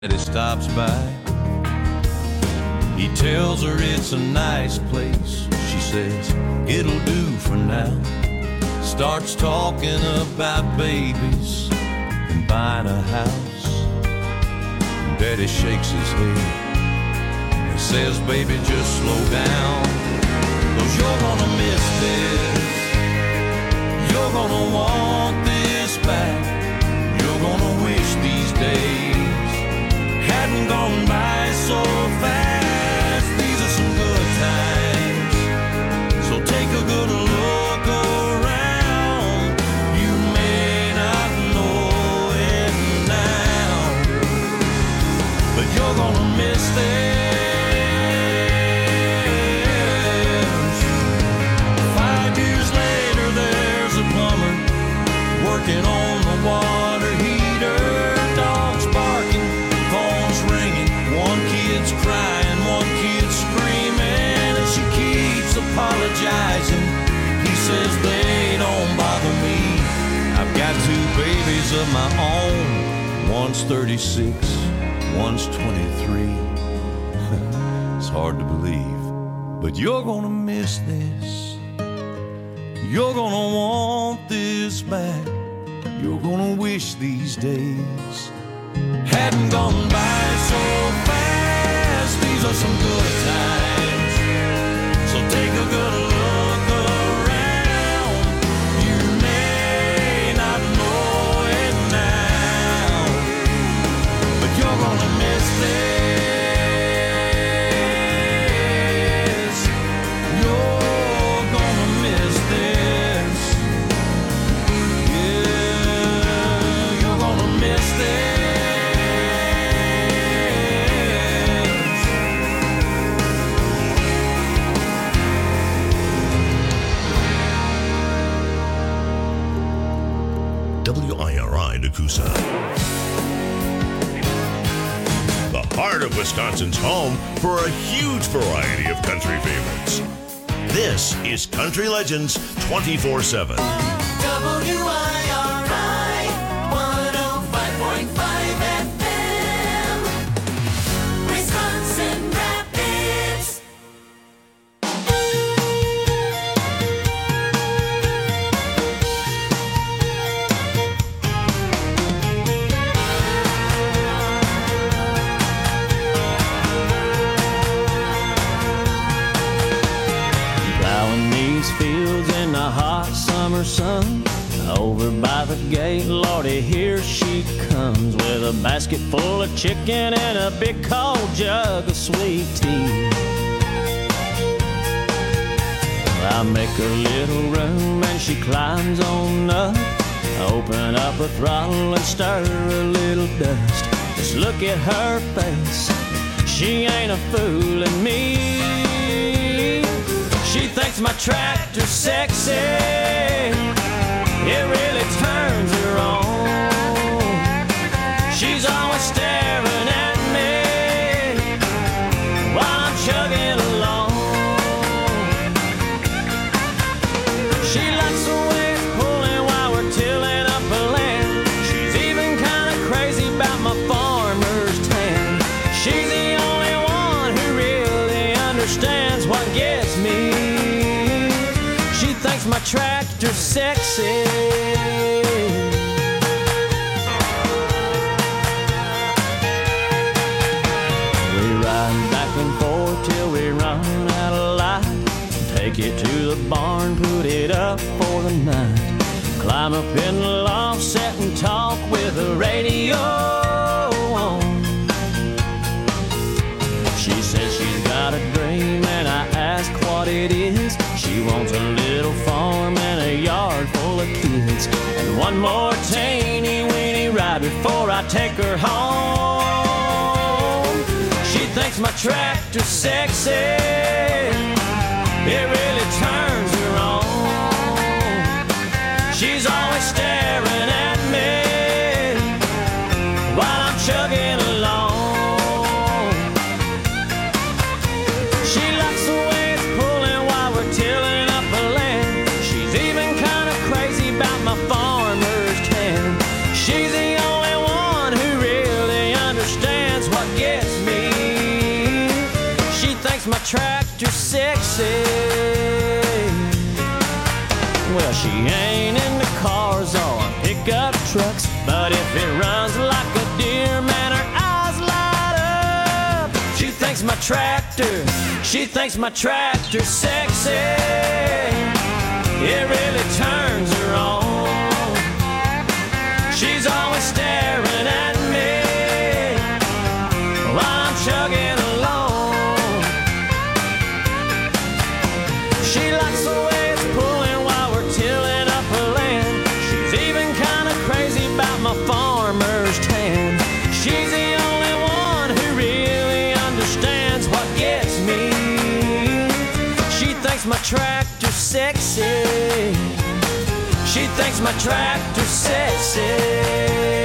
He stops by. He tells her it's a nice place. She says, it'll do for now. Starts talking about babies and buying a house. Daddy shakes his head and says, baby, just slow down, 'cause you're gonna miss this. You're gonna want this back. You're gonna wish these days hadn't gone by so fast. These are some good times, so take a good look around. You may not know it now, but you're gonna miss this. 5 years later, there's a plumber working on the water heater. Dogs barking, phone's ringing, one kid's crying, one kid's screaming, and she keeps apologizing. He says, they don't bother me. I've got 2 babies of my own. One's 36, one's 23. It's hard to believe, but you're gonna miss this. You're gonna want this back. You're gonna wish these days hadn't gone by so fast. These are some good times, so take a good look around. You may not know it now, but you're gonna miss this. You're gonna miss this. Yeah, you're gonna miss this. WIRI Nakusa. The heart of Wisconsin's home for a huge variety of country favorites. This is Country Legends 24/7. WIRI 105.5 FM, Wisconsin Rapids. Plowing these fields in the hot summer sun. Over by the gate, Lordy, here she comes with a basket full of chicken and a big cold jug of sweet tea. I make a little room and she climbs on up. Open up her throttle and stir a little dust. Just look at her face, she ain't a fooling me. She thinks my tractor's sexy, it really turns her on. She's always staring at me while I'm chugging along. She likes the way it's pulling while we're tilling up a land. She's even kind of crazy about my farmer's tan. She's the only one who really understands what gets me. She thinks my tractor's sexy. We ride back and forth till we run out of light. Take it to the barn, put it up for the night. Climb up in the loft, sit and talk with the radio on. She says she's got a dream and I ask what it is. She wants a little farm and a yard full of kids, and one more teeny weeny ride before I take her home. She thinks my tractor's sexy, it really turns her on. She's always staring at me while I'm chugging along. She likes the way it's pulling while we're tilling up a land. She's even kind of crazy about my farmer's tan. She's the only one who really understands tractor sexy. Well, she ain't into cars or pickup trucks, but if it runs like a deer, man, her eyes light up. She thinks my tractor sexy. It really turns her on. She's always staring at me while I'm chugging along. She likes the way it's pulling while we're tilling up her land. She's even kind of crazy about my farmer's tan. She's the only one who really understands what gets me. She thinks my tractor's sexy. She thinks my tractor's sexy.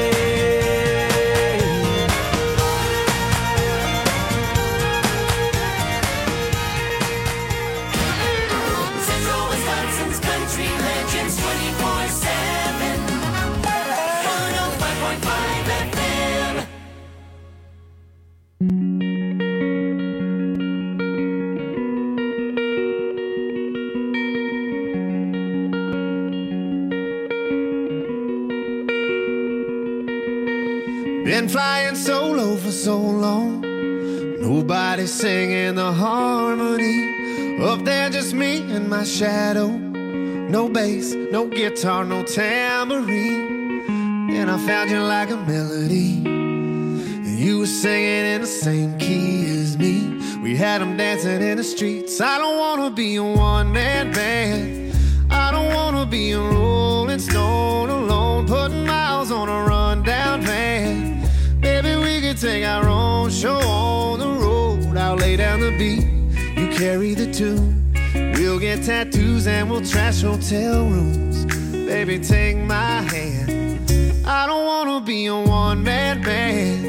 Been flying solo for so long, nobody singing the harmony. Up there just me and my shadow. No bass, no guitar, no tambourine. And I found you like a melody, and you were singing in the same key as me. We had them dancing in the streets. I don't wanna be a one-man band. I don't wanna be a rolling stone alone, putting miles on a rundown van. Maybe we could take our own show on the road. I'll lay down the beat, you carry the tune. We'll get tattoos and we'll trash hotel rooms. Baby, take my hand. I don't wanna be a one-man band.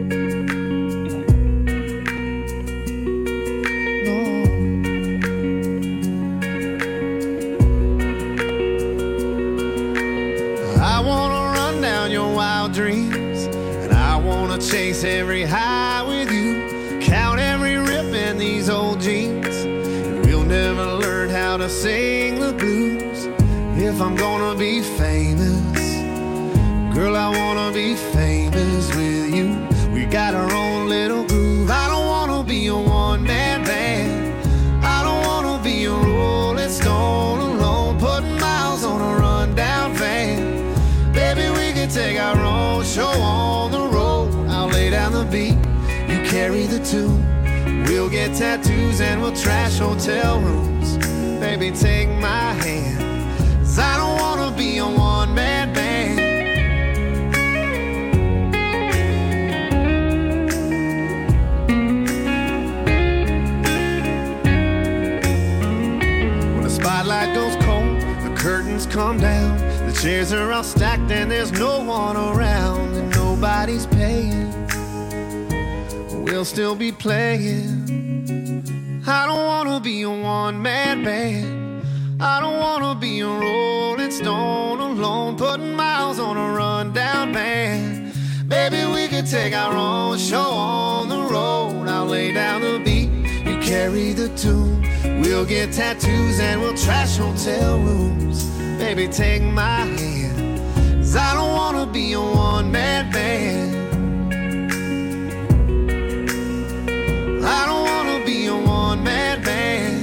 Dreams, and I wanna chase every high with you, count every rip in these old jeans. We'll never learn how to sing the blues. If I'm gonna be famous, girl, I wanna be famous with you. We got our own little groove. I don't wanna be a one-man band. I don't wanna be a rolling stone alone, putting miles on a rundown van. Baby, we can take our own show on the road. I'll lay down the beat, you carry the tune. We'll get tattoos and we'll trash hotel rooms. Baby, take my hand, 'cause I don't wanna be a one-man band. When the spotlight goes cold, the curtains come down. The chairs are all stacked and there's no one around, and nobody's paying. We'll still be playing. I don't wanna be a one-man band. I don't wanna be a rolling stone alone, putting miles on a rundown van. Baby, we could take our own show on the road. I'll lay down the beat, you carry the tune. We'll get tattoos and we'll trash hotel rooms. Baby, take my hand, 'cause I don't wanna be a one-man band. I don't wanna be a one-man band.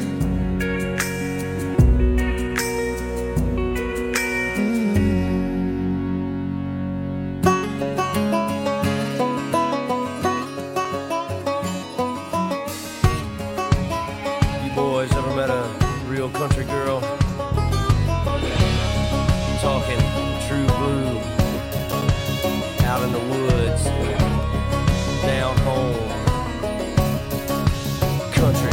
You boys ever met a real country girl? Talking true blue, out in the woods, down home, country.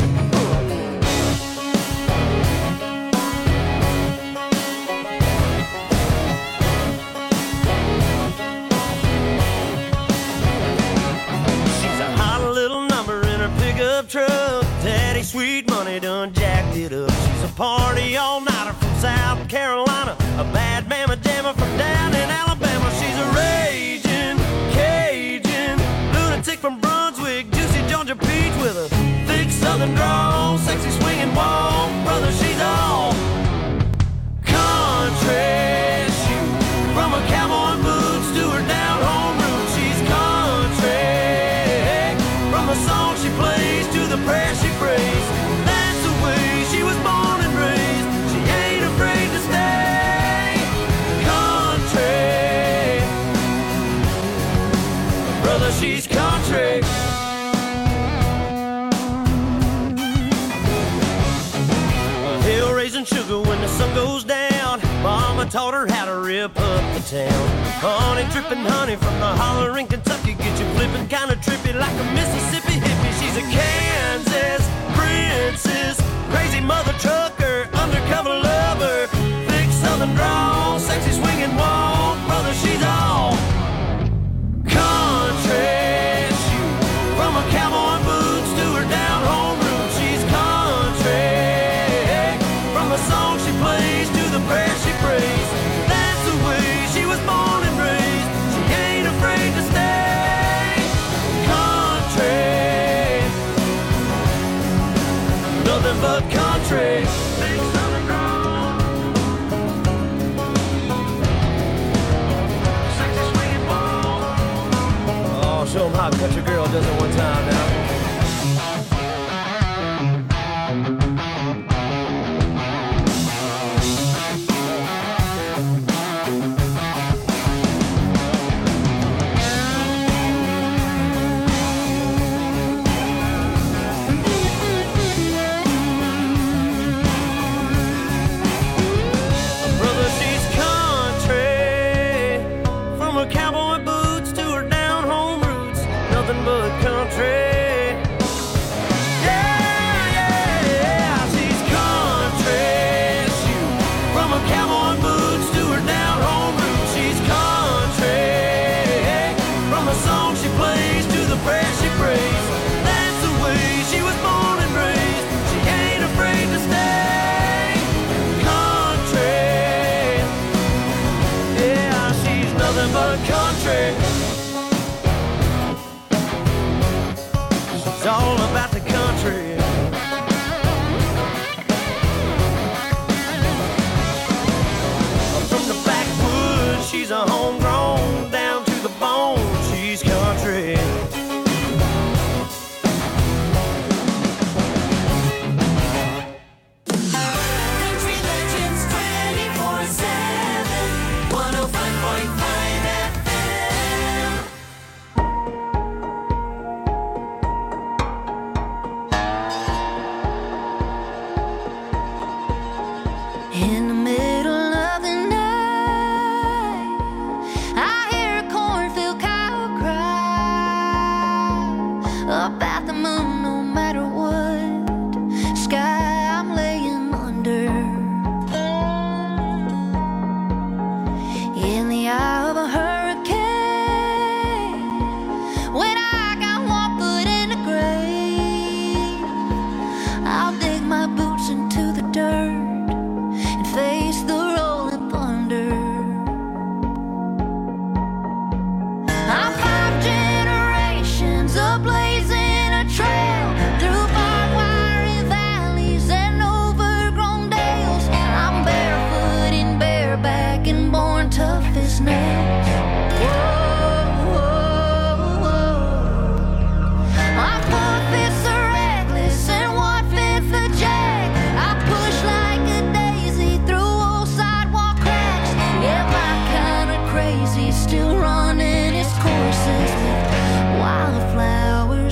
She's a hot little number in her pickup truck. Daddy Sweet Money done jacked it up. She's a party all-nighter from South Carolina, a bad mama jammer from down in Alabama. She's a raging Cajun lunatic from Brunswick, juicy Georgia peach with a thick southern drawl, sexy swinging walk. Brother, she's all country. Shoot, from her cowboy boots to her down home roots, she's country. From the song she plays to the prayer she prays, that's the way she was born and raised. She ain't afraid to stay country. Brother, she's country. Hill raising sugar when the sun goes down. Mama taught her how to rip up the town. Honey dripping honey from the holler in Kentucky, get you flipping kinda trippy like a Mississippi hippie. She's a Kansas princess, crazy mother trucker, undercover lover, thick southern drawl, sexy swinging walk. Brother, she's all country. Shoot, from her cowboy boots to her down home roots, she's country. From the song she plays to the prayer she prays, that's the way she was born and raised. She ain't afraid to stay country. Nothing but country. Big southern drawl, sexy swinging ball. Oh, show 'em how a country girl does it one time now. Brother, she's country. From her cowboy boots to her down home roots, nothing but country. Yeah, yeah, yeah, she's country. Shoot, from her cowboy boots to her down home roots, she's country. From the song she plays to the prayer she prays, that's the way she was born and raised. She ain't afraid to stay country. Yeah, she's nothing but country. She's all about the country. From the backwoods, she's a homegrown, down to the bone, she's country. Country Legends 24/7, 105.5 FM. In the middle of the night, I hear a cornfield cow cry about the moon. No matter what sky I'm laying under, in the eye of a hurricane, when I got one foot in the grave, I'll dig my boots into the dirt and face the rolling thunder. I'm 5 generations of blazing a trail through barbed wire valleys and overgrown dales. I'm barefoot and bareback and born tough as nails. Whoa, whoa, whoa. I'm 4/5 a reckless and 1/5 a jack. I push like a daisy through old sidewalk cracks. Yeah, my kind of crazy, still running its courses with wildflowers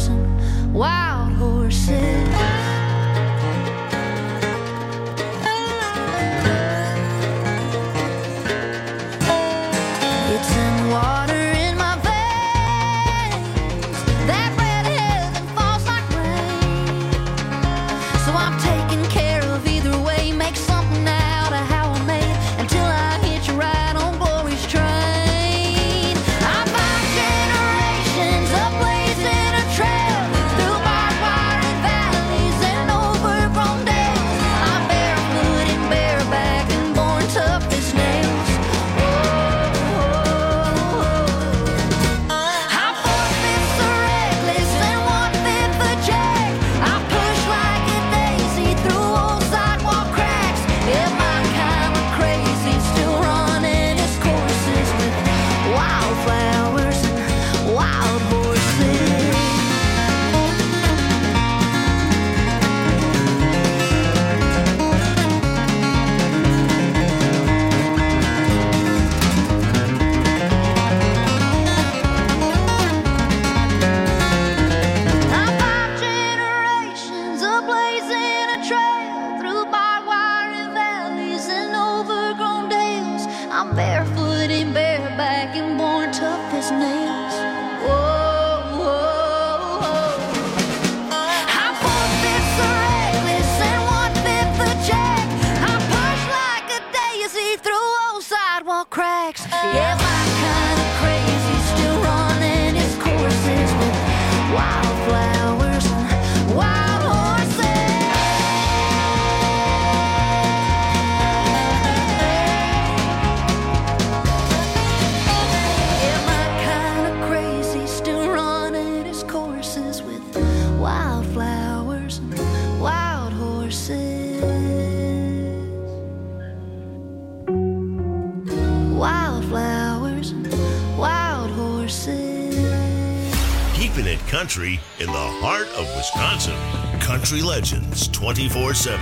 country in the heart of Wisconsin. Country Legends 24/7.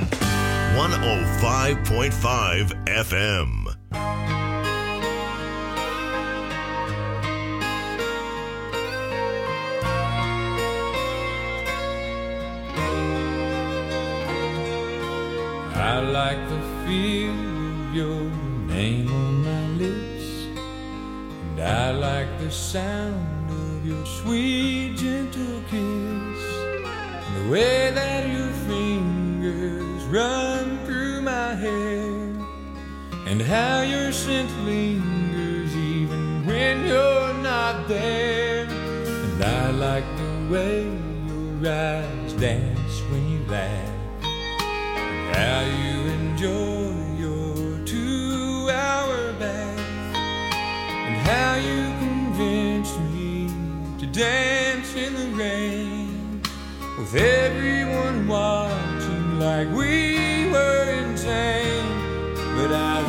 105.5 FM. I like the feel of your name on my lips, and I like the sound of your sweet, gentle kiss, and the way that your fingers run through my hair, and how your scent lingers even when you're not there. And I like the way your eyes dance when you laugh, how you enjoy your 2-hour bath, and how you convinced me to dance in the rain, with everyone watching like we were insane. But I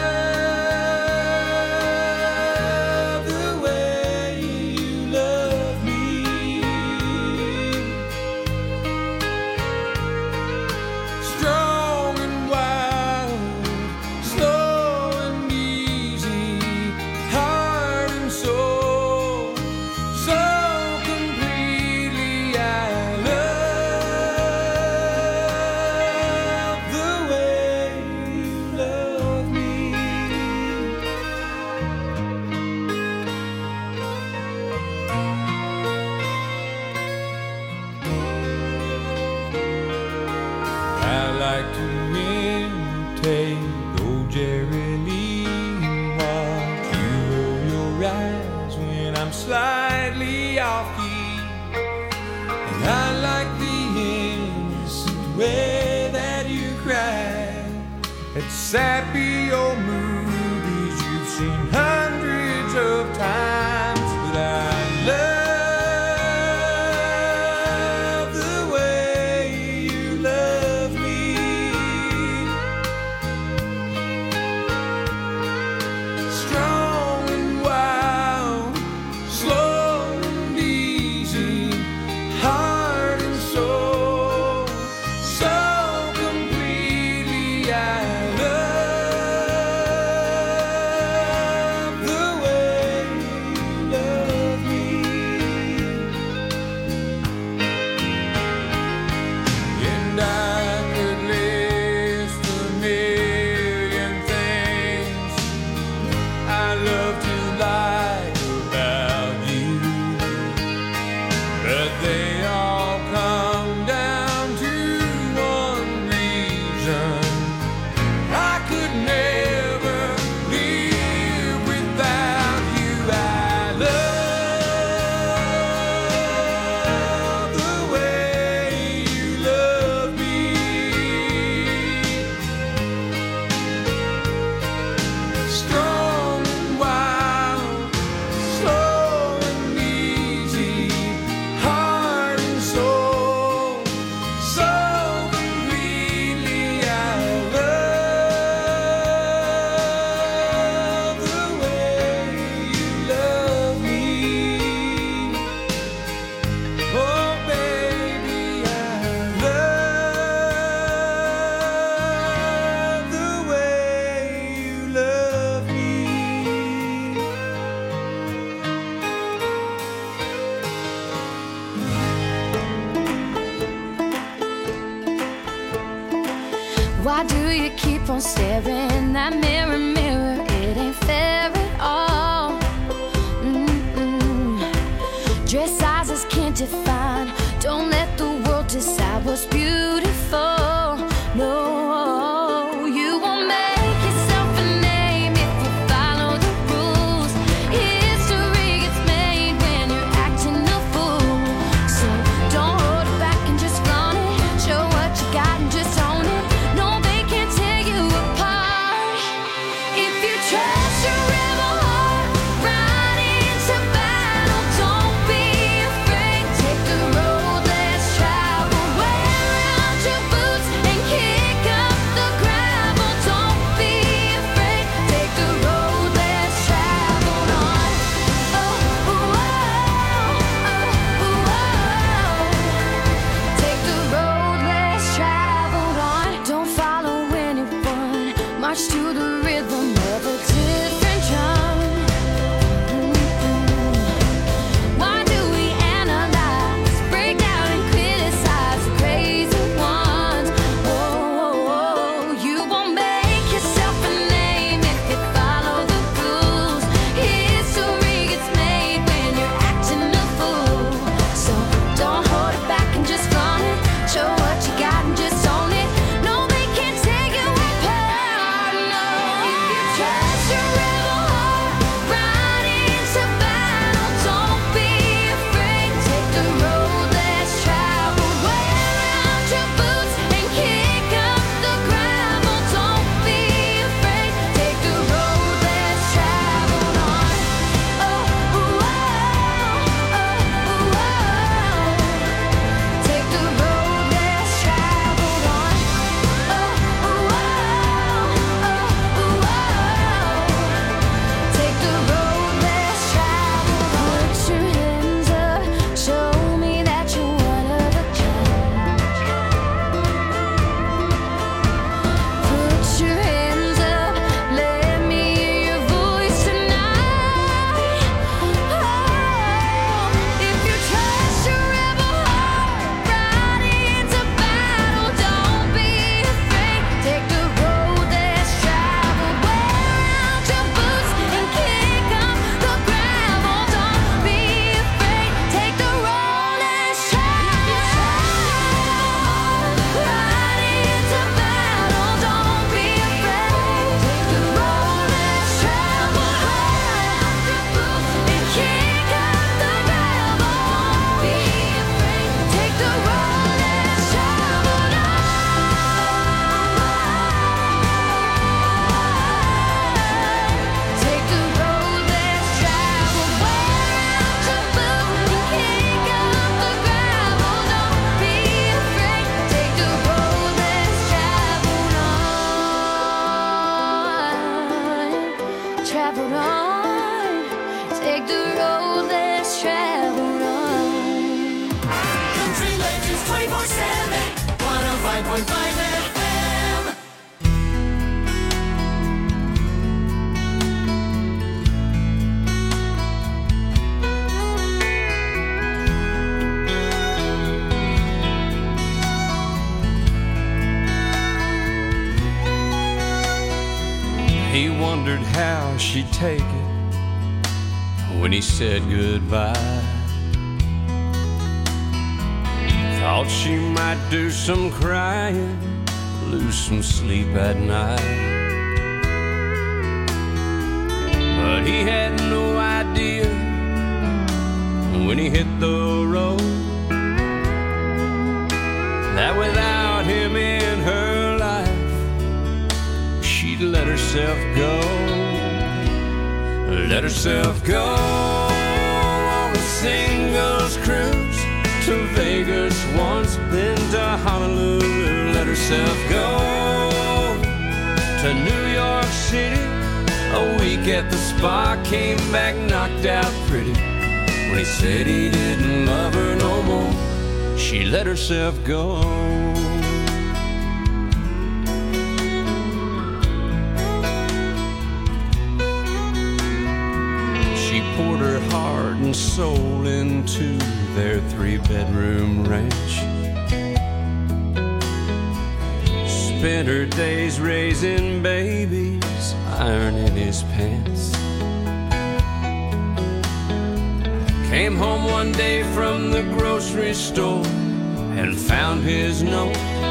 love the way you love me, strong and wild, slow and easy, heart and soul, so completely. I love the way you love me. I like to imitate old Jerry Lee, watch you roll your eyes when I'm slightly off key, and I like the innocent way that you cry at sappy old movies you've seen hundreds of times. But I love the way you love me, strong and wild, slow and easy, heart and soul, so completely. I love the way you love me. And I could list a million things I love to like about you, but they all come down to one reason: I could never live without you. I love the way you love me, strong and wild, slow and easy, heart and soul, so completely. I love the way you love me. Oh baby, I love the way you love me. Why do you keep on staring? That mirror, mirror, it ain't fair at all. Dress sizes can't define. Don't let the world decide what's beautiful. No, you won't make yourself a name if you follow the rules. History gets made when you're acting a fool. So don't hold it back and just flaunt it. Show what you got and just own it. No, they can't tear you apart. If you trust your rebel heart right into battle, don't be afraid. Take the FM. He wondered how she'd take it when he said goodbye. Thought she might do some crying, lose some sleep at night. But he had no idea when he hit the road that without him in her life, she'd let herself go. Let herself go on a singles cruise to Vegas once, then to Honolulu. Let herself go to New York City. A week at the spa, came back knocked out pretty. When he said he didn't love her no more, she let herself go. She poured her heart and soul into their 3-bedroom ranch. Spent her days raising babies, ironing his pants. Came home one day from the grocery store and found his note.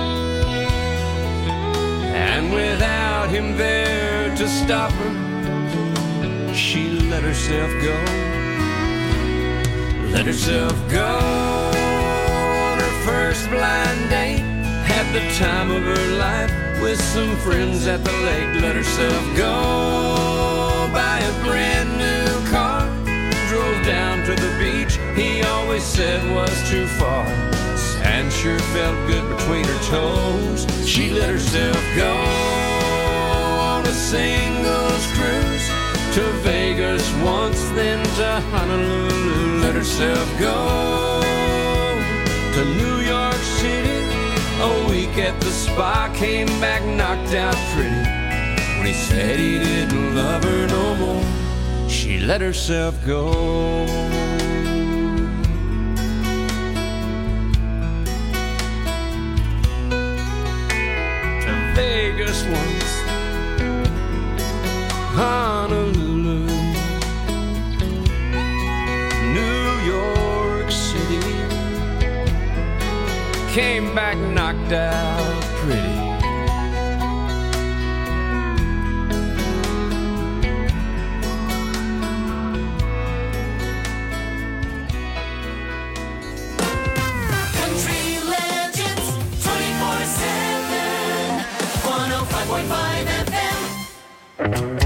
And without him there to stop her, she let herself go. Let herself go on her first blind date. Had the time of her life with some friends at the lake. Let herself go buy a brand new car. Drove down to the beach he always said was too far. Sand sure felt good between her toes. She let herself go on a singles cruise to Vegas once, then to Honolulu. Let herself go to New York City. A week at the spa, came back knocked out pretty. When he said he didn't love her no more, she let herself go. To Vegas once, Honolulu, New York City. Came back knocked out pretty. Country Legends 24/7. 105.5 FM.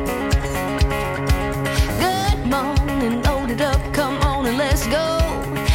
Good morning, load it up, come on and let's go.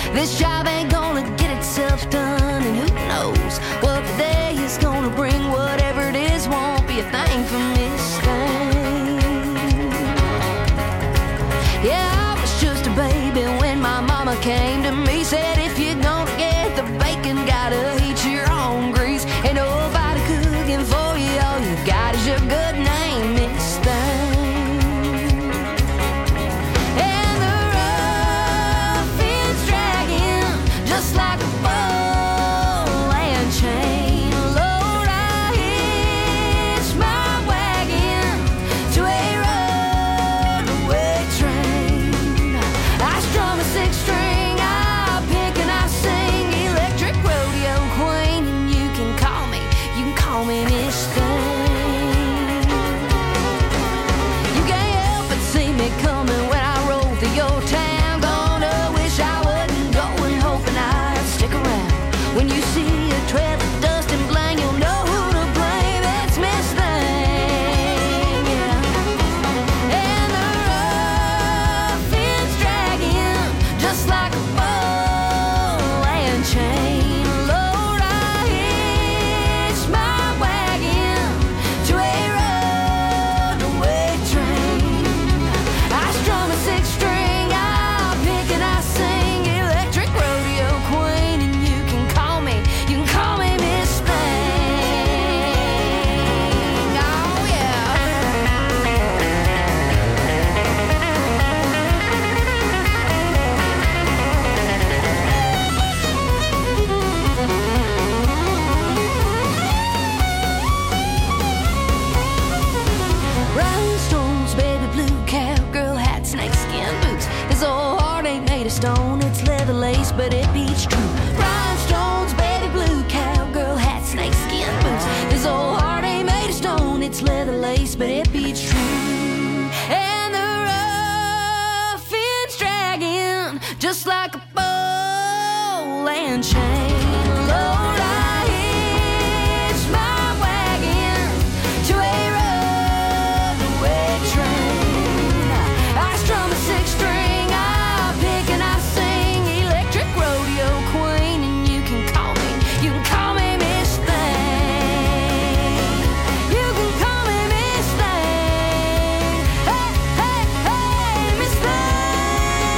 stone, it's leather lace, but it beats true. Rhinestones, baby blue, cowgirl hat, snakeskin boots. This old heart ain't made of stone, it's leather lace, but it beats true. And the rough ends dragging, just like a bowl and chain. Lord, I hitch my wagon to a runaway train. I strum a six-string, I pick and I sing, electric rodeo queen, and you can call me Miss Thing. You can call me Miss Thing. Hey, hey, hey, Miss Thing.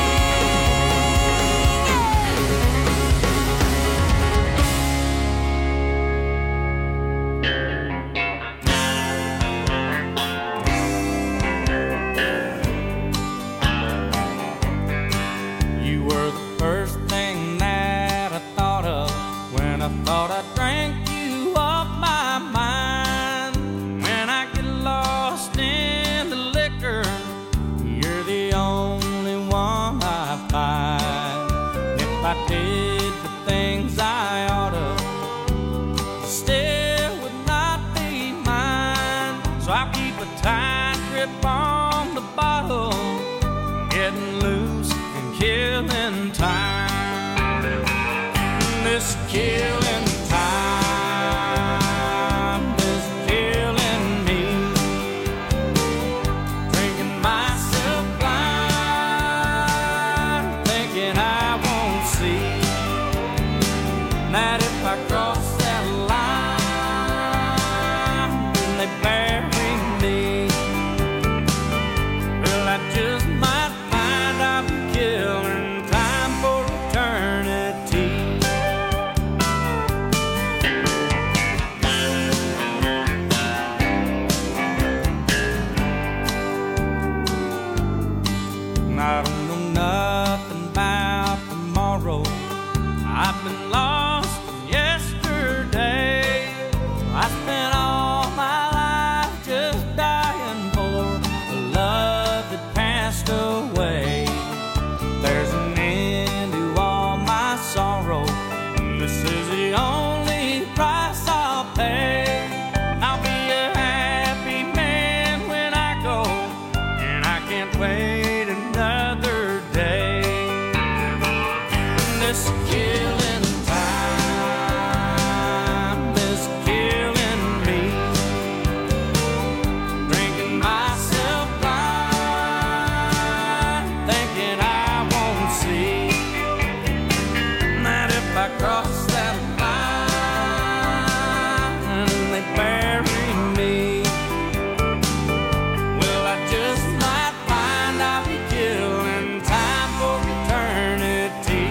You were the first thing that I thought of when I thought I drank you off my mind. When I get lost in the liquor, you're the only one I find. If I did the things I ought to, still would not be mine. So I keep a tight grip on the bottle, getting loose and killing time. This killing time is killing me. Drinking myself blind, thinking I won't see that if I cross that line, then they bury me. Well, I just might find I'm killing time for eternity. I don't know nothing about tomorrow. I've been lost yesterday. I spent all my life just dying for a love that passed away. There's an end to all my sorrow. This is the only price I'll pay. I'll be a happy man when I go, and I can't wait another day. This killing time is killing me. Drinking myself blind, thinking I won't see that if I cross that line, they bury me. Well, I just might find I'll be killing time for eternity.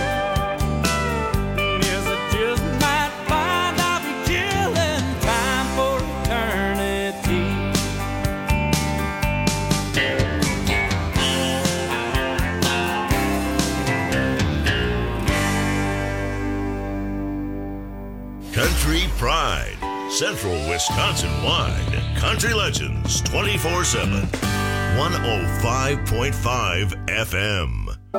Yes, I just might find I'll be killing time for eternity. Country Pride, Central Wisconsin wide. Country Legends 24/7. 105.5 FM.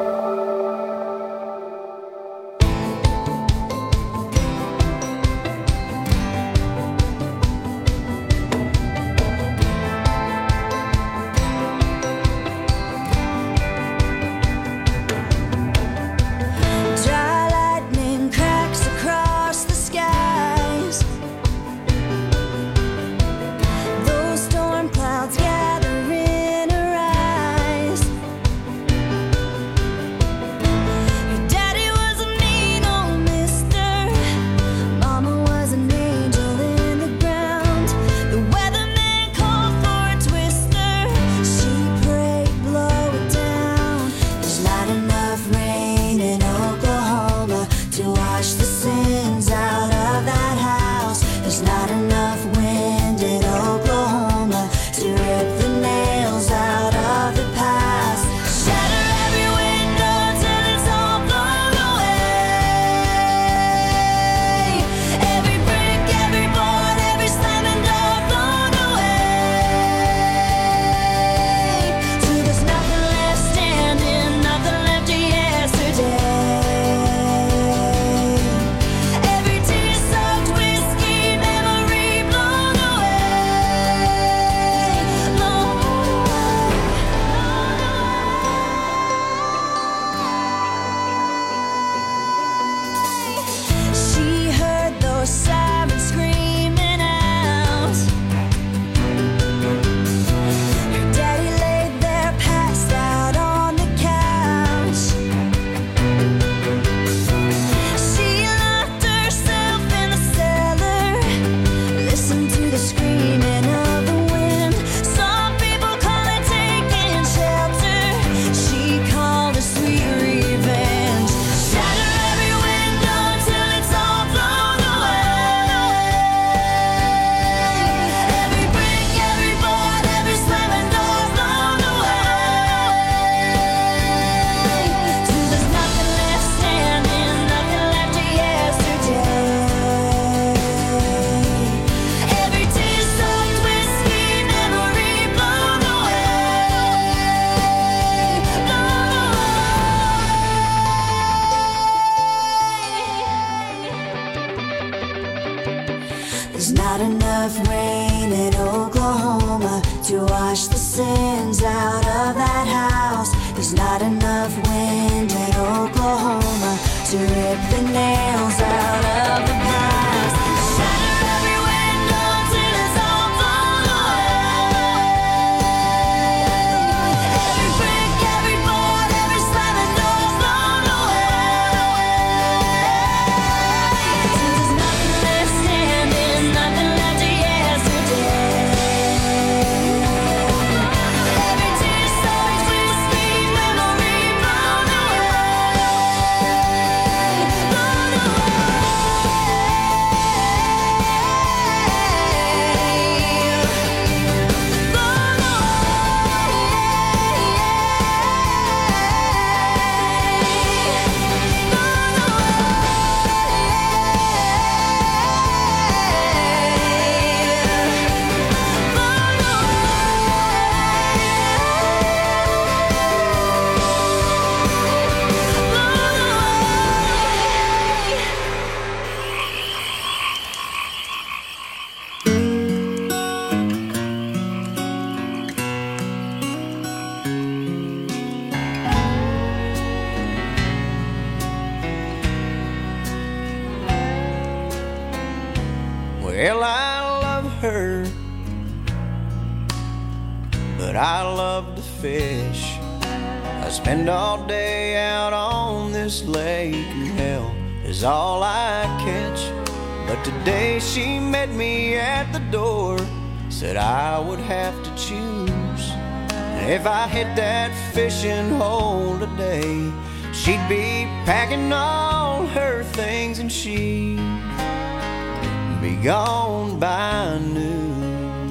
Dry lightning cracks across the skies. Those storm clouds gather in her eyes. sends out of that house. There's not enough wind in Oklahoma to rip the nails out of the past. Shatter every window till it's all blown away. Every brick, every board, every slamming door's blown away. Since there's nothing left standing, nothing left of yesterday. Every tear soaks with sweet memory blown away. Blown Well, I love her, but I love to fish. I spend all day out on this lake, and hell is all I catch. But today she met me at the door, said I would have to choose. And if I hit that fishing hole today, she'd be packing all her things and she'd be gone by noon.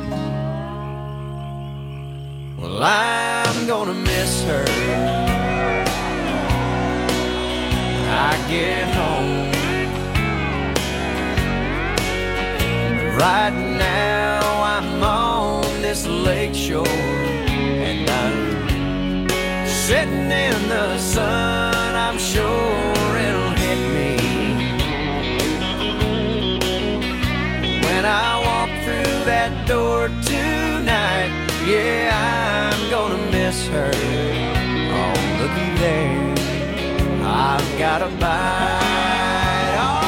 Well, I'm gonna miss her when I get home. Right now I'm on this lake shore, and I'm sitting in the sun. I'm sure it'll hit me when I walk through that door tonight. Yeah, I'm gonna miss her. Oh, looky there, I've got a bite. All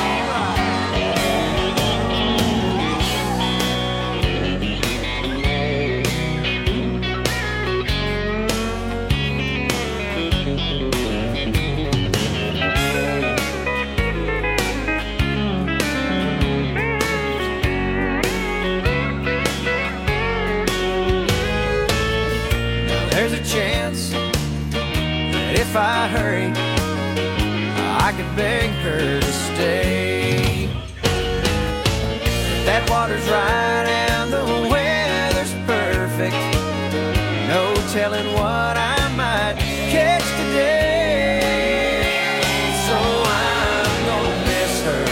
there's a chance that if I hurry, I could beg her to stay. That water's right and the weather's perfect. No telling what I might catch today. So I'm gonna miss her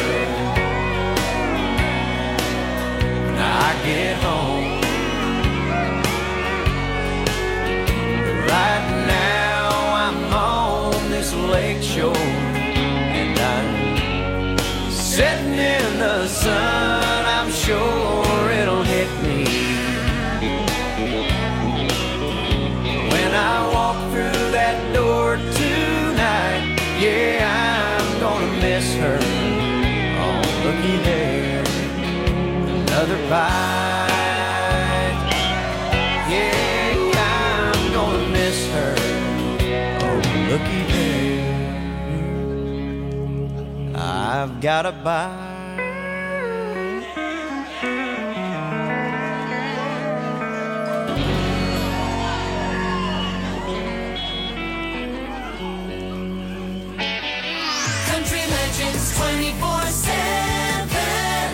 when I get home. Right now I'm on this lake shore, and I'm sitting in the sun. I'm sure it'll hit me when I walk through that door tonight. Yeah, I'm gonna miss her. Oh, looky there, another bite. Yeah, I'm gonna miss her. Oh, looky there, I've got a bite. Country Legends 24/7.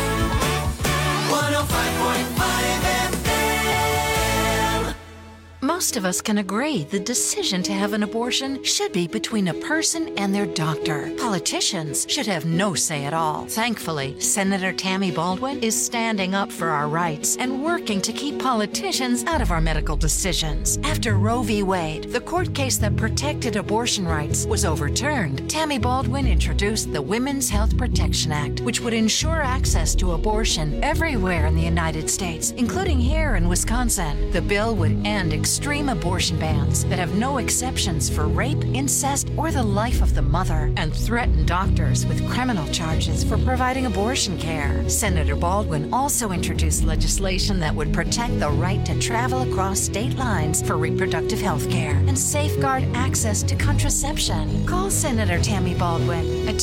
105.5 FM. Most of us can agree the decision to have an abortion should be between a person and their doctor. Politicians should have no say at all. Thankfully, Senator Tammy Baldwin is standing up for our rights and working to keep politicians out of our medical decisions. After Roe v. Wade, the court case that protected abortion rights, was overturned, Tammy Baldwin introduced the Women's Health Protection Act, which would ensure access to abortion everywhere in the United States, including here in Wisconsin. The bill would end extreme abortion bans that have no exceptions for rape, incest, or the life of the mother, and threaten doctors with criminal charges for providing abortion care. Senator Baldwin also introduced legislation that would protect the right to travel across state lines for reproductive health care and safeguard access to contraception. Call Senator Tammy Baldwin at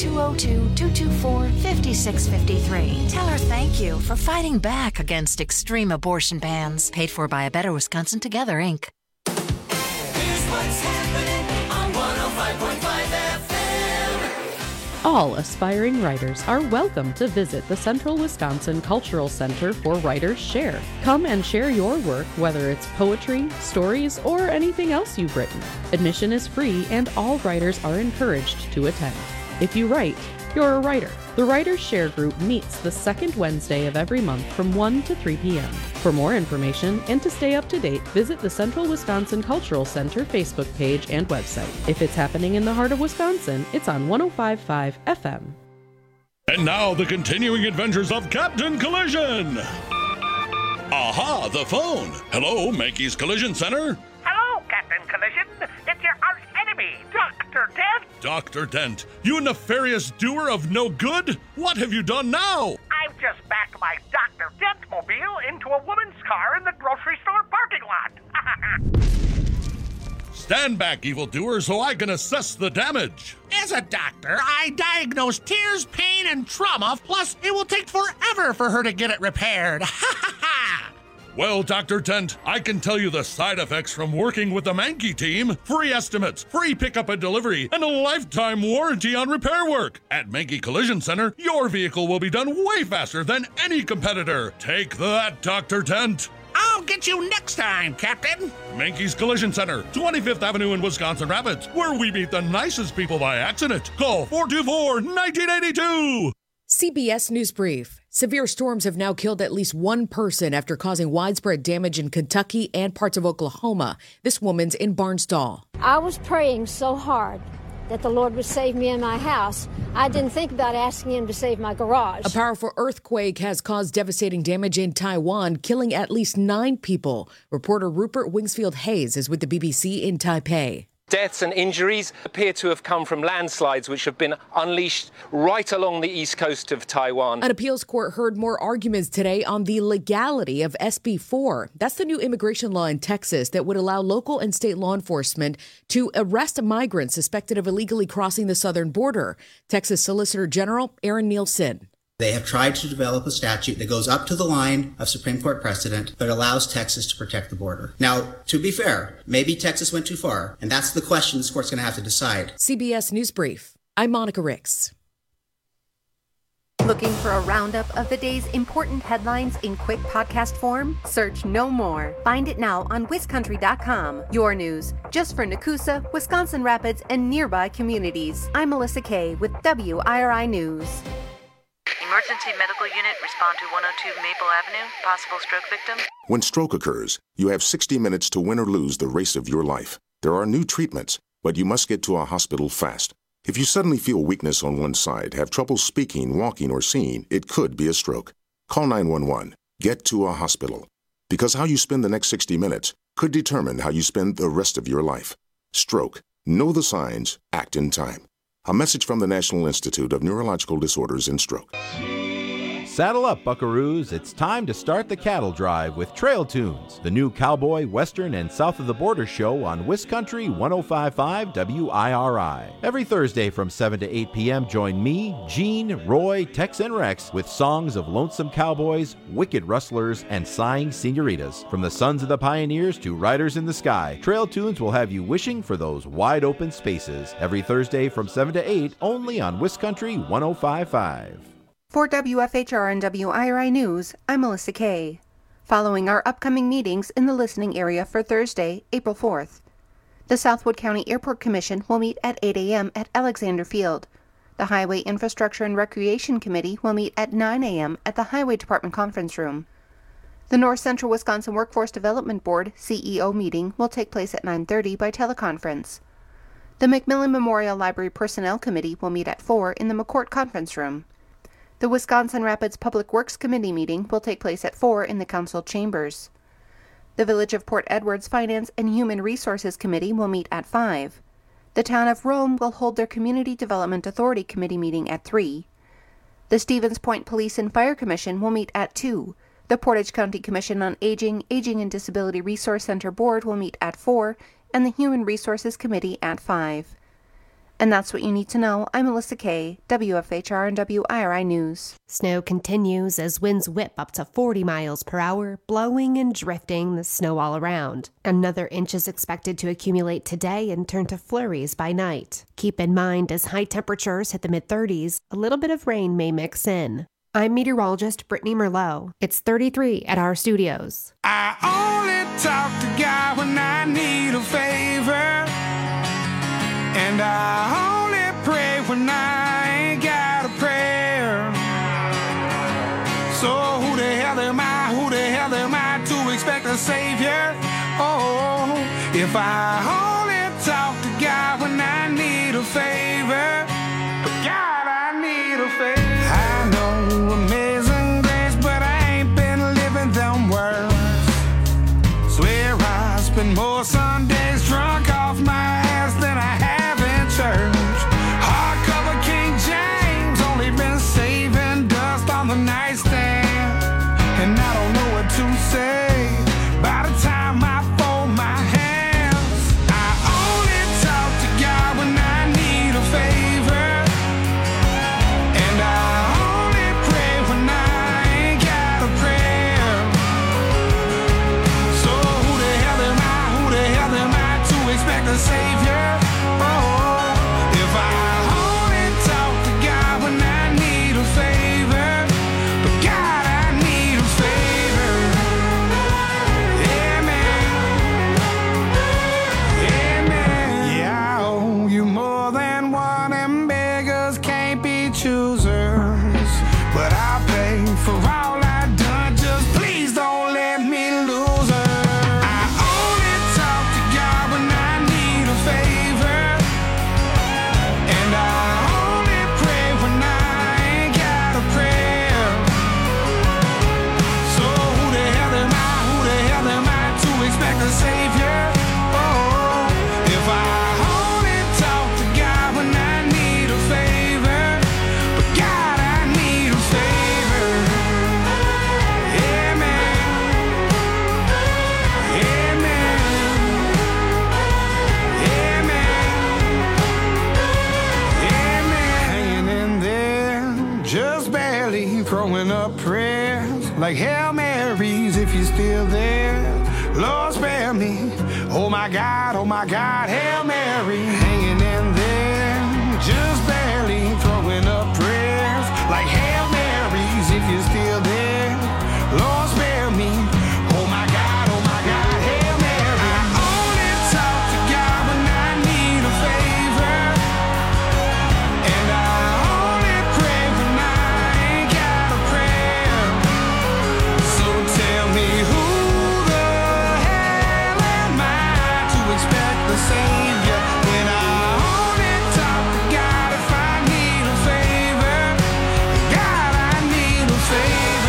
202-224-5653. Tell her thank you for fighting back against extreme abortion bans. Paid for by A Better Wisconsin Together, Inc. Here's what's happening on 105.5 FM. All aspiring writers are welcome to visit the Central Wisconsin Cultural Center for Writers Share. Come and share your work, whether it's poetry, stories, or anything else you've written. Admission is free and all writers are encouraged to attend. If you write, you're a writer. The Writers Share group meets the second Wednesday of every month from 1 to 3 p.m. For more information and to stay up to date, visit the Central Wisconsin Cultural Center Facebook page and website. If it's happening in the heart of Wisconsin, it's on 105.5 FM. And now the continuing adventures of Captain Collision. Aha, the phone. Hello, Mankey's Collision Center. Hello, Captain Collision. It's your arch enemy, Dr. Dent. Dr. Dent, you nefarious doer of no good. What have you done now? I've just backed my Dr. Dent mobile into a woman's car in the grocery store parking lot. Stand back, evildoer, so I can assess the damage. As a doctor, I diagnose tears, pain, and trauma, plus it will take forever for her to get it repaired. Well, Dr. Dent, I can tell you the side effects from working with the Mankey team. Free estimates, free pickup and delivery, and a lifetime warranty on repair work. At Mankey Collision Center, your vehicle will be done way faster than any competitor. Take that, Dr. Dent. I'll get you next time, Captain. Mankey's Collision Center, 25th Avenue in Wisconsin Rapids, where we meet the nicest people by accident. Call 424-1982. CBS News Brief. Severe storms have now killed at least one person after causing widespread damage in Kentucky and parts of Oklahoma. This woman's in Barnsdall. I was praying so hard that the Lord would save me in my house. I didn't think about asking him to save my garage. A powerful earthquake has caused devastating damage in Taiwan, killing at least 9 people. Reporter Rupert Wingsfield Hayes is with the BBC in Taipei. Deaths and injuries appear to have come from landslides which have been unleashed right along the east coast of Taiwan. An appeals court heard more arguments today on the legality of SB 4. That's the new immigration law in Texas that would allow local and state law enforcement to arrest migrants suspected of illegally crossing the southern border. Texas Solicitor General Aaron Nielsen. They have tried to develop a statute that goes up to the line of Supreme Court precedent, but allows Texas to protect the border. Now, to be fair, maybe Texas went too far, and that's the question this court's going to have to decide. CBS News Brief. I'm Monica Ricks. Looking for a roundup of the day's important headlines in quick podcast form? Search No More. Find it now on WisCountry.com. Your news, just for Nakusa, Wisconsin Rapids, and nearby communities. I'm Melissa Kay with WIRI News. Emergency medical unit, respond to 102 Maple Avenue, possible stroke victim. When stroke occurs, you have 60 minutes to win or lose the race of your life. There are new treatments, but you must get to a hospital fast. If you suddenly feel weakness on one side, have trouble speaking, walking, or seeing, it could be a stroke. Call 911. Get to a hospital. Because how you spend the next 60 minutes could determine how you spend the rest of your life. Stroke. Know the signs. Act in time. A message from the National Institute of Neurological Disorders and Stroke. Saddle up, buckaroos. It's time to start the cattle drive with Trail Tunes, the new cowboy, western, and south of the border show on WisCountry 105.5 WIRI. Every Thursday from 7 to 8 p.m., join me, Gene, Roy, Tex, and Rex with songs of lonesome cowboys, wicked rustlers, and sighing senoritas. From the sons of the pioneers to riders in the sky, Trail Tunes will have you wishing for those wide open spaces. Every Thursday from 7 to 8, only on WisCountry 105.5. For WFHR and WIRI News, I'm Melissa Kay. following our upcoming meetings in the listening area for Thursday, April 4th. The Southwood County Airport Commission will meet at 8 a.m. at Alexander Field. The Highway Infrastructure and Recreation Committee will meet at 9 a.m. at the Highway Department Conference Room. The North Central Wisconsin Workforce Development Board CEO meeting will take place at 9:30 by teleconference. The McMillan Memorial Library Personnel Committee will meet at 4 in the McCourt Conference Room. The Wisconsin Rapids Public Works Committee meeting will take place at 4 in the Council Chambers. The Village of Port Edwards Finance and Human Resources Committee will meet at 5. The Town of Rome will hold their Community Development Authority Committee meeting at 3. The Stevens Point Police and Fire Commission will meet at 2. The Portage County Commission on Aging, Aging and Disability Resource Center Board will meet at 4, and the Human Resources Committee at 5. And that's what you need to know. I'm Melissa Kay, WFHR and WIRI News. Snow continues as winds whip up to 40 miles per hour, blowing and drifting the snow all around. Another inch is expected to accumulate today and turn to flurries by night. Keep in mind, as high temperatures hit the mid-30s, a little bit of rain may mix in. I'm meteorologist Brittany Merlot. It's 33 at our studios. I only talk to God when I need a favor, and I only pray when I ain't got a prayer. So who the hell am I to expect a savior? Oh, if I only talk to God when I need a favor, but God, I need a favor. I know amazing grace, but I ain't been living them words. Swear I spend more Sundays drunk off my ass than I have in church. Hardcover King James, only been saving dust on the nightstand, and I don't know what to say by the time I fold my hands. I only talk to God when I need a favor, and I only pray when I ain't got a prayer. So who the hell am I to expect a savior? Oh, if I only talk to God when I need a favor, but God, I need a favor. Amen. Amen. Yeah, I owe you more than one, and beggars can't be choosers. But I pay for all I done, just please don't let me lose her. I only talk to God when I need a favor, and I only pray when I ain't got a prayer. So who the hell am I to expect a savior? Oh, if I only talk to God when I need a favor, but God, I need a favor. Amen. Amen. Amen. Hanging in there, just barely throwing up prayers like Hail Marys if you're still there. Lord, spare me. Oh my God, Hail Mary. Hanging in there, just barely throwing up prayers like Hail Marys if you're still there. Lord, spare me. Oh my God, Hail Mary. I only talk to God when I need a favor, and I only pray when I ain't got a prayer. So tell me, who the hell am I to expect the savior when I only talk to God if I need a favor? God, I need a favor.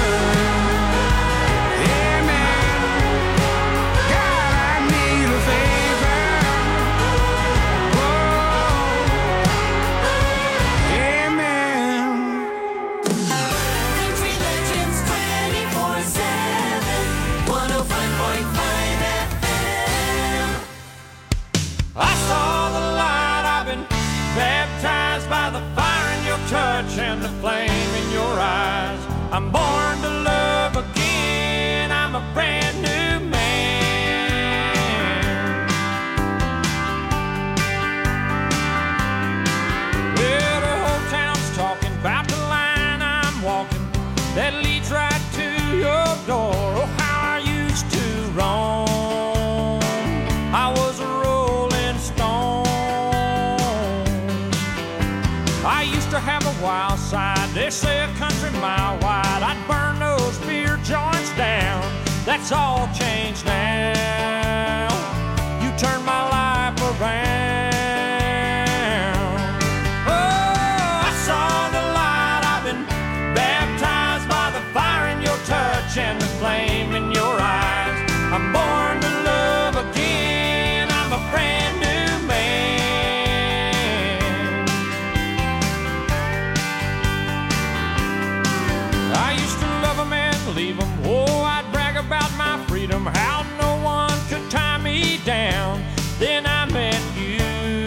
wild side. They say a country mile wide, I'd burn those beer joints down. That's all changed now. You turned my life around. Oh, I saw the light. I've been baptized by the fire in your touch and the flame in your eyes. I'm born to love again. I'm a brand new man. I used to love 'em and leave 'em. Oh, I'd brag about my freedom, how no one could tie me down. Then I met you.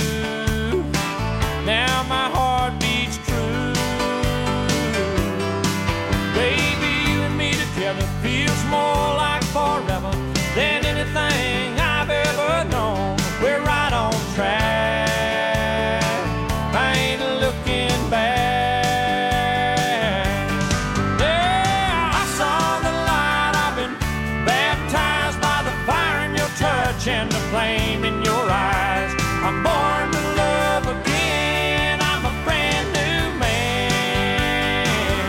Now my heart beats true. Baby, you and me together feels more like forever than anything I've ever known. We're right on track. I ain't looking back. Yeah, I saw the light. I've been baptized by the fire in your touch and the flame in your eyes. I'm born to love again. I'm a brand new man.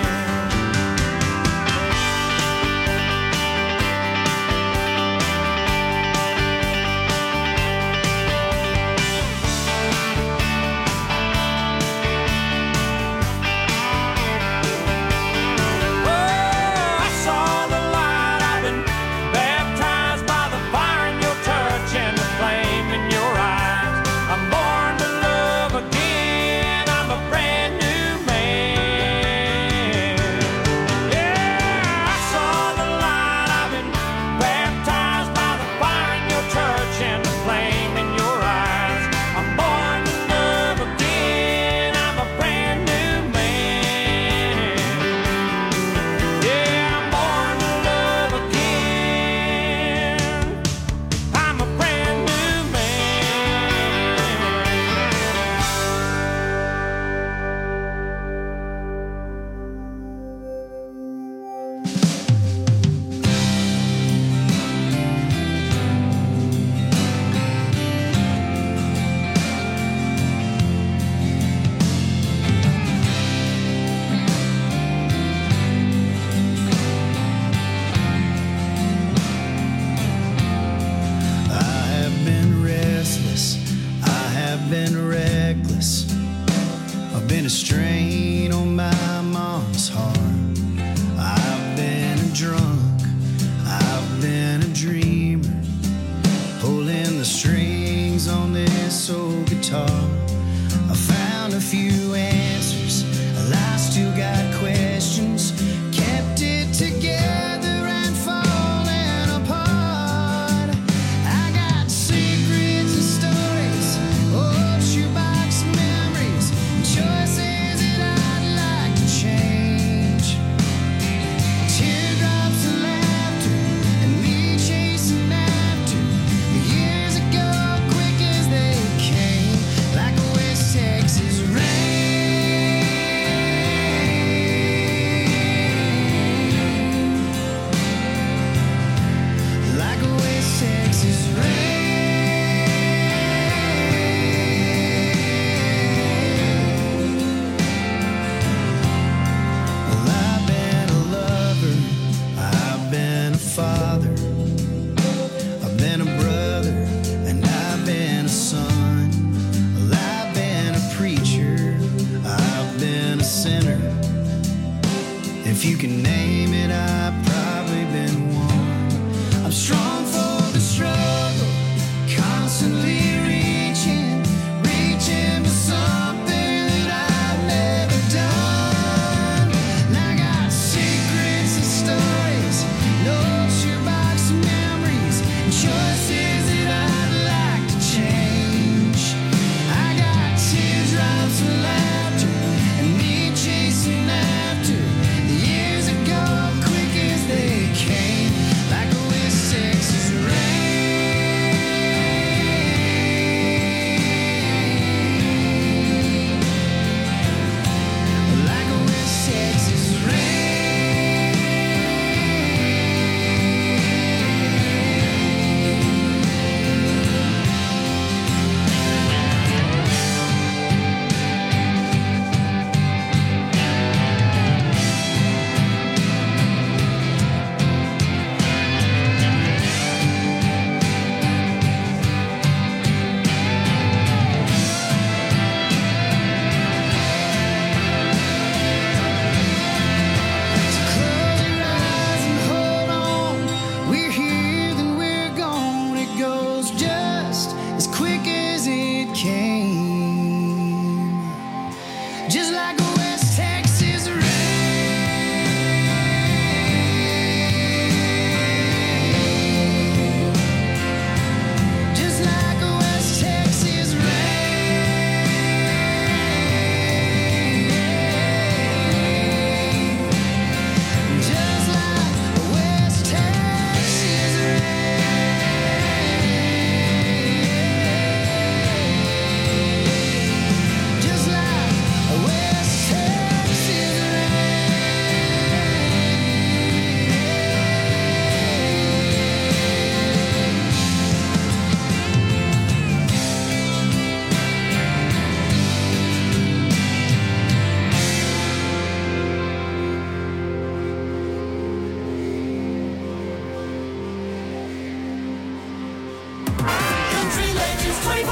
Oh, I saw the light. I've been baptized by the fire in your touch and the flame in your eyes. I'm born to love again. I'm a brand new man. Yeah, I saw the light. I've been baptized by the fire in your touch and the flame in your eyes. I'm born to love again. I'm a brand new man. Yeah, I'm born to love again. I'm a brand new man. I have been restless, I have been reckless. I've been a strain on my mom's heart. I've been a drunk, I've been a dreamer, pulling the strings on this old guitar. I found a few answers, I still got questions, kept it together and falling apart. I got secrets and stories, old shoebox memories, choices that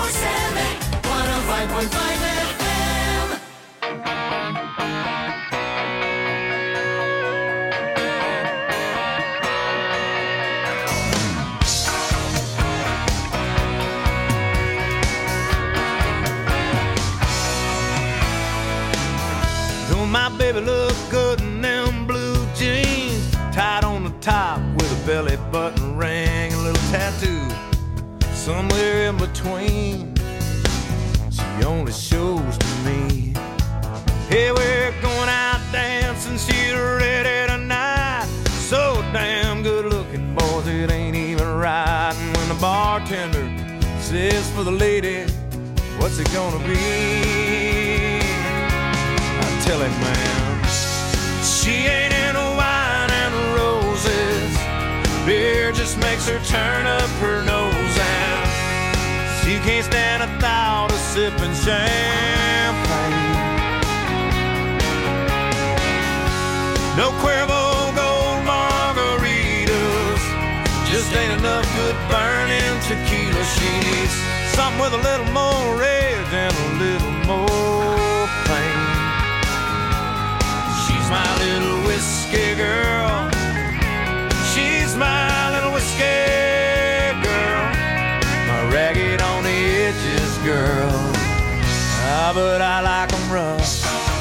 24/7, 105.5 FM. Don't my baby look good in them blue jeans, tied on the top with a belly button ring, a little tattoo somewhere in between. She only shows to me. Hey, we're going out dancing, she's ready tonight. So damn good looking, boys, it ain't even right. And when the bartender says for the lady, what's it gonna be? I tell him, man, she ain't into wine and roses. Beer just makes her turn up her nose, and she can't stand a thought of sipping champagne. No Cuervo gold margaritas, just ain't enough good burning tequila. She needs something with a little more rage and a little more pain. She's my little whiskey girl. She's my little whiskey girl. My ragged on the edges girl. Ah, but I like 'em rough.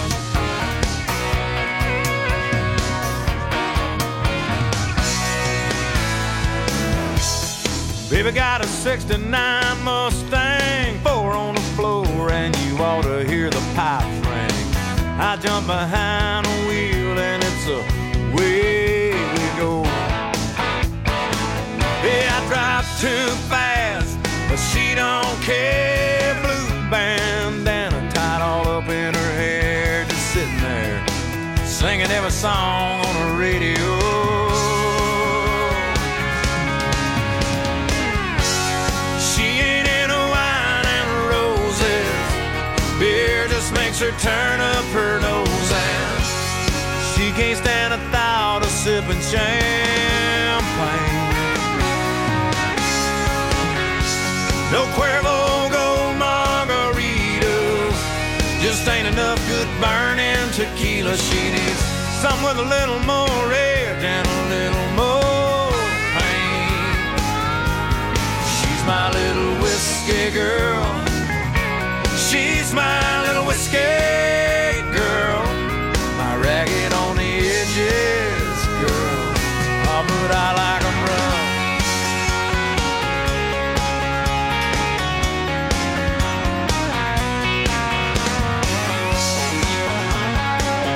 Baby got a 69 Mustang, 4 on the floor, and you ought to hear the pipes ring. I jump behind the wheel and it's away we go. Yeah, I drive too fast, but she don't care. Blue bandana tied all up in her hair, just sitting there singing every song on the radio. Makes her turn up her nose, and she can't stand a thought of sipping champagne. No Cuervo gold margaritas, just ain't enough good burning tequila. She needs something with a little more edge and a little more pain. She's my little whiskey girl. She's my little whiskey